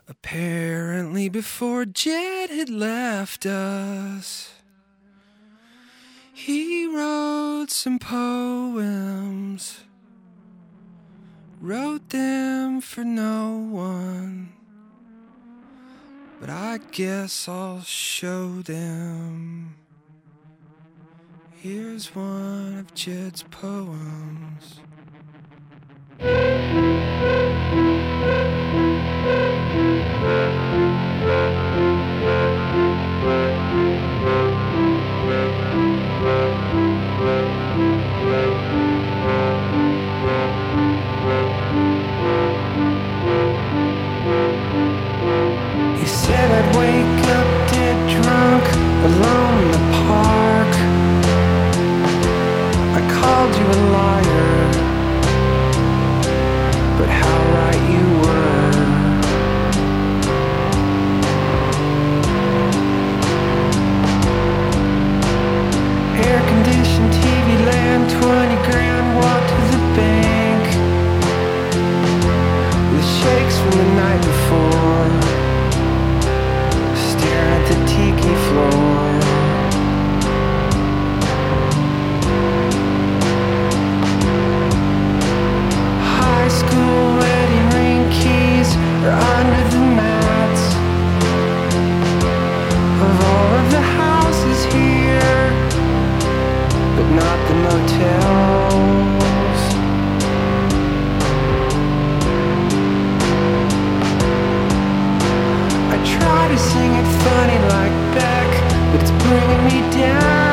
Apparently before Jed had left us, he wrote some poems, wrote them for no one, but I guess I'll show them. Here's one of Jed's poems. He said I'd wake up dead drunk alone in the park. I called you a liar, but how right you were. Air-conditioned TV land, 20 grand, walk to the bank with shakes from the night before, stare at the tiki floor. High school wedding ring keys are under the mats of all of the houses here, but not the motels. I try to sing it funny like Beck, but it's bringing me down.